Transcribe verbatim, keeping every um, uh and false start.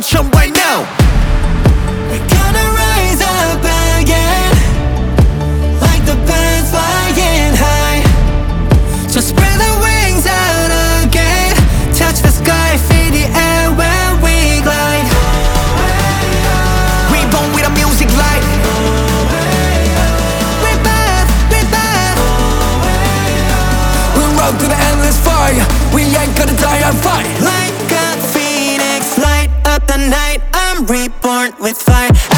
것처럼 right now. We're gonna rise up again, like the birds flying high. So spread the wings out again, touch the sky, feel the air when we glide. We born with a music light. We're back, we're back. We'll run through the endless fire. We ain't gonna die on fight. Like a phoenix, light up the night. I'm reborn with fire.